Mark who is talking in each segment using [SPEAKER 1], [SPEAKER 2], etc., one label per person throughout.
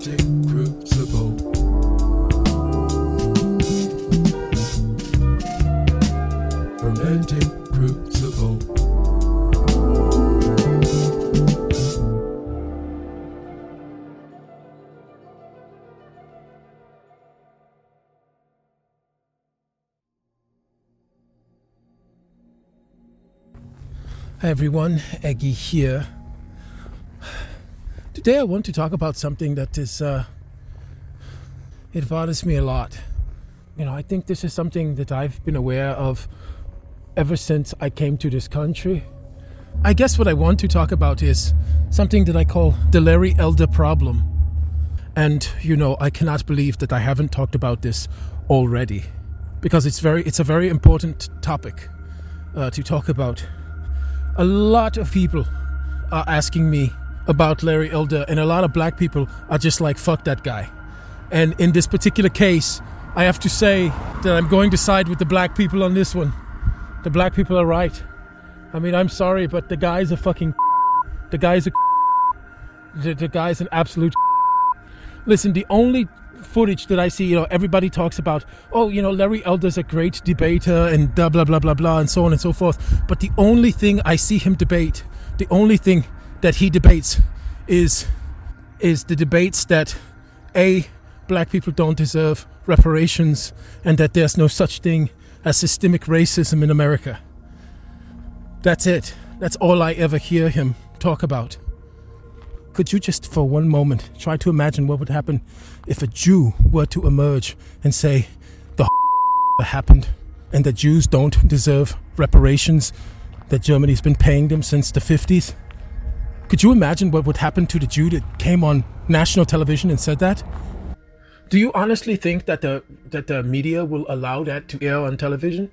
[SPEAKER 1] Fermenting crucible. Fermenting crucible.
[SPEAKER 2] Hi everyone, Eggy here. Today I want to talk about something that is, it bothers me a lot. I think this is something that I've been aware of ever since I came to this country. I guess what I want to talk about is something that I call the Larry Elder problem. And, I cannot believe that I haven't talked about this already. Because it's a very important topic to talk about. A lot of people are asking me about Larry Elder, and a lot of black people are just like, fuck that guy. And in this particular case, I have to say that I'm going to side with the black people on this one. The black people are right. I'm sorry, but the guy's a fucking... The guy's an absolute... Listen, the only footage that I see, everybody talks about, Larry Elder's a great debater and blah, blah, blah, blah, blah, and so on and so forth. But the only thing I see him debate, the only thing that he debates is the debates that, A, black people don't deserve reparations and that there's no such thing as systemic racism in America. That's it. That's all I ever hear him talk about. Could you just for one moment try to imagine what would happen if a Jew were to emerge and say the happened and that Jews don't deserve reparations, that Germany's been paying them since the 50s? Could you imagine what would happen to the Jew that came on national television and said that? Do you honestly think that the media will allow that to air on television?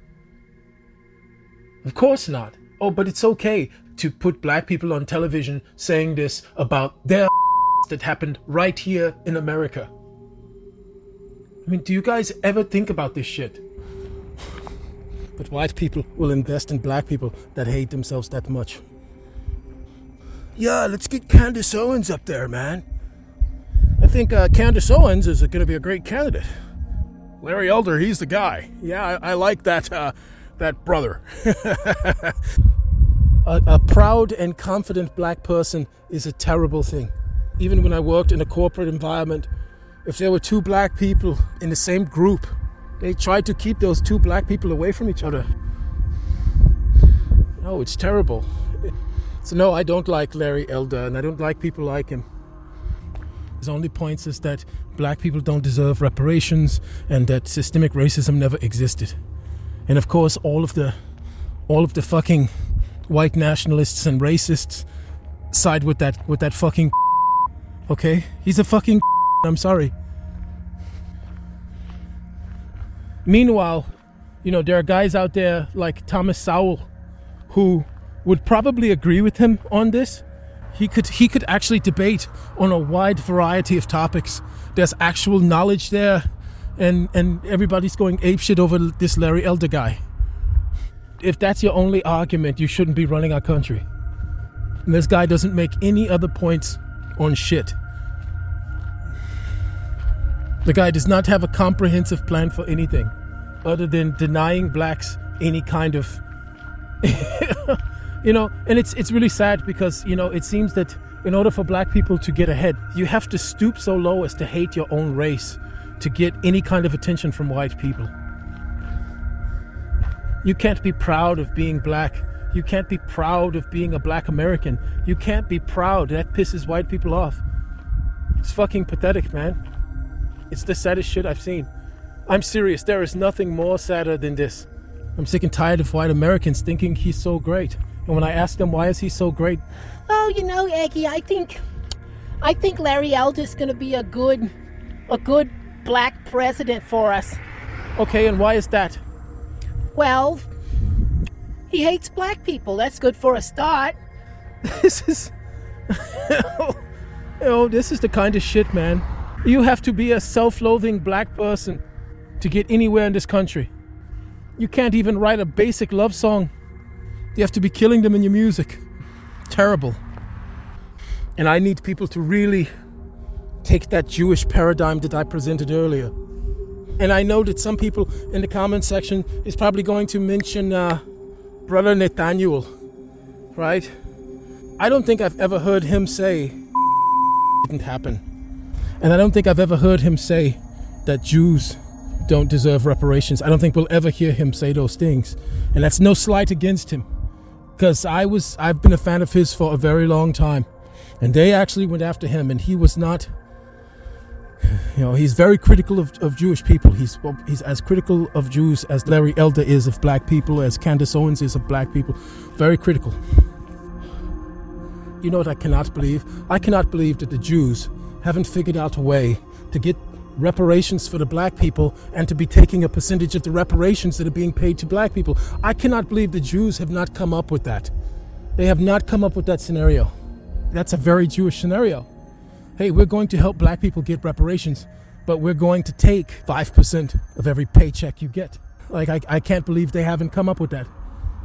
[SPEAKER 2] Of course not. Oh, but it's okay to put black people on television saying this about their that happened right here in America. Do you guys ever think about this shit? But white people will invest in black people that hate themselves that much. Yeah, let's get Candace Owens up there, man. I think Candace Owens is going to be a great candidate. Larry Elder, he's the guy. Yeah, I like that brother. A proud and confident black person is a terrible thing. Even when I worked in a corporate environment, if there were two black people in the same group, they tried to keep those two black people away from each other. No, it's terrible. So no, I don't like Larry Elder, and I don't like people like him. His only points is that black people don't deserve reparations and that systemic racism never existed. And of course, all of the fucking white nationalists and racists side with that fucking okay? He's a fucking I'm sorry. Meanwhile, there are guys out there like Thomas Sowell who would probably agree with him on this. He could actually debate on a wide variety of topics. There's actual knowledge there, and everybody's going apeshit over this Larry Elder guy. If that's your only argument, you shouldn't be running our country. And this guy doesn't make any other points on shit. The guy does not have a comprehensive plan for anything other than denying blacks any kind of... and it's really sad because, it seems that in order for black people to get ahead, you have to stoop so low as to hate your own race to get any kind of attention from white people. You can't be proud of being black. You can't be proud of being a black American. You can't be proud. That pisses white people off. It's fucking pathetic, man. It's the saddest shit I've seen. I'm serious. There is nothing more sadder than this. I'm sick and tired of white Americans thinking he's so great. And when I ask them why is he so great?
[SPEAKER 3] Oh, Eggy, I think Larry Elder's gonna be a good black president for us.
[SPEAKER 2] Okay, and why is that?
[SPEAKER 3] Well, he hates black people. That's good for a start.
[SPEAKER 2] This is this is the kind of shit, man. You have to be a self-loathing black person to get anywhere in this country. You can't even write a basic love song. You have to be killing them in your music. Terrible. And I need people to really take that Jewish paradigm that I presented earlier. And I know that some people in the comment section is probably going to mention Brother Nathaniel, right? I don't think I've ever heard him say it didn't happen. And I don't think I've ever heard him say that Jews don't deserve reparations. I don't think we'll ever hear him say those things. And that's no slight against him, because I've been a fan of his for a very long time. And they actually went after him, and he was not, he's very critical of Jewish people. He's as critical of Jews as Larry Elder is of black people, as Candace Owens is of black people. Very critical. You know what I cannot believe? I cannot believe that the Jews haven't figured out a way to get reparations for the black people and to be taking a percentage of the reparations that are being paid to black people. I cannot believe the Jews have not come up with that. They have not come up with that scenario. That's a very Jewish scenario. Hey, we're going to help black people get reparations, but we're going to take 5% of every paycheck you get. Like, I can't believe they haven't come up with that.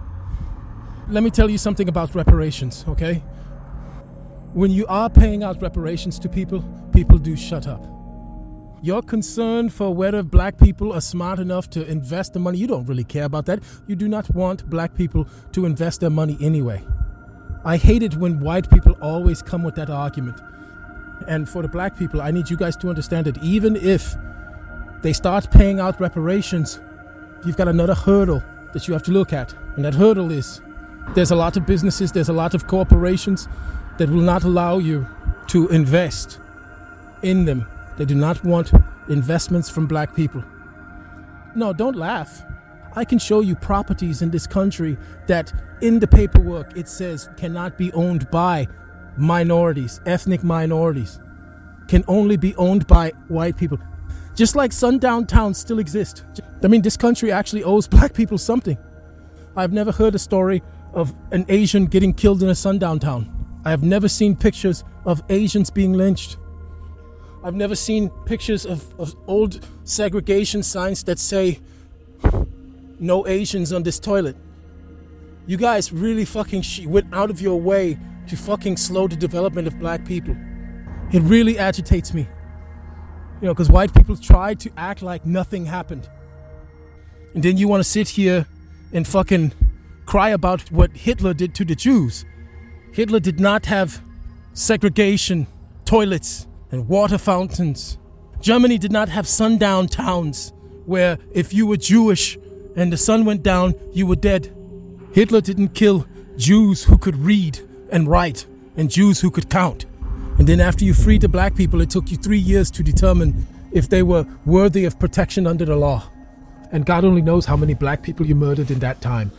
[SPEAKER 2] Let me tell you something about reparations, okay? When you are paying out reparations to people, people do shut up. Your concern for whether black people are smart enough to invest the money, you don't really care about that. You do not want black people to invest their money anyway. I hate it when white people always come with that argument. And for the black people, I need you guys to understand that even if they start paying out reparations, you've got another hurdle that you have to look at. And that hurdle is there's a lot of businesses, there's a lot of corporations that will not allow you to invest in them. They do not want investments from black people. No, don't laugh. I can show you properties in this country that in the paperwork it says cannot be owned by minorities, ethnic minorities, can only be owned by white people. Just like sundown towns still exist. I mean, this country actually owes black people something. I've never heard a story of an Asian getting killed in a sundown town. I have never seen pictures of Asians being lynched. I've never seen pictures of old segregation signs that say, no Asians on this toilet. You guys really fucking went out of your way to fucking slow the development of black people. It really agitates me. Because white people try to act like nothing happened. And then you want to sit here and fucking cry about what Hitler did to the Jews. Hitler did not have segregation, toilets, and water fountains. Germany did not have sundown towns where if you were Jewish and the sun went down, you were dead. Hitler didn't kill Jews who could read and write and Jews who could count. And then after you freed the black people, it took you 3 years to determine if they were worthy of protection under the law. And God only knows how many black people you murdered in that time.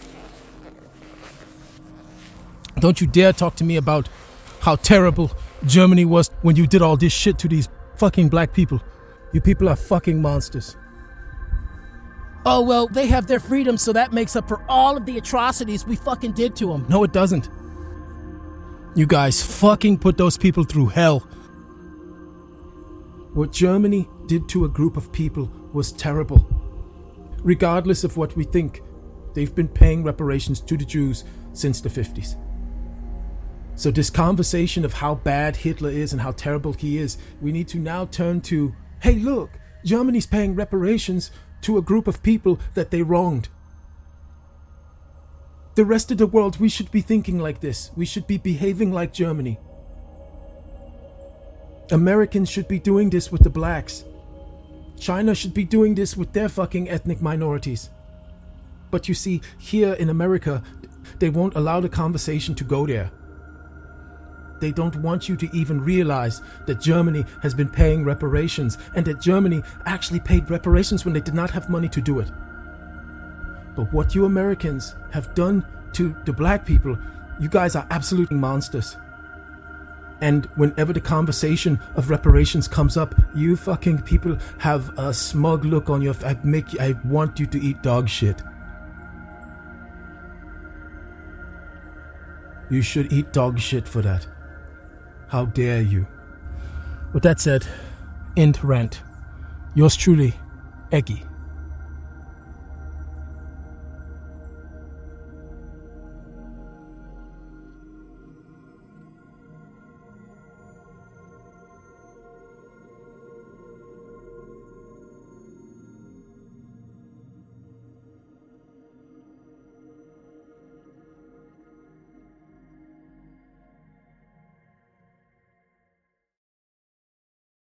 [SPEAKER 2] Don't you dare talk to me about how terrible Germany was when you did all this shit to these fucking black people. You people are fucking monsters. Oh, well, they have their freedom, so that makes up for all of the atrocities we fucking did to them. No, it doesn't. You guys fucking put those people through hell. What Germany did to a group of people was terrible. Regardless of what we think, they've been paying reparations to the Jews since the 50s. So this conversation of how bad Hitler is and how terrible he is, we need to now turn to, hey look, Germany's paying reparations to a group of people that they wronged. The rest of the world, we should be thinking like this. We should be behaving like Germany. Americans should be doing this with the blacks. China should be doing this with their fucking ethnic minorities. But you see, here in America, they won't allow the conversation to go there. They don't want you to even realize that Germany has been paying reparations and that Germany actually paid reparations when they did not have money to do it. But what you Americans have done to the black people, you guys are absolute monsters. And whenever the conversation of reparations comes up, you fucking people have a smug look on your face. I want you to eat dog shit. You should eat dog shit for that. How dare you? With that said, end rant. Yours truly, Eggy.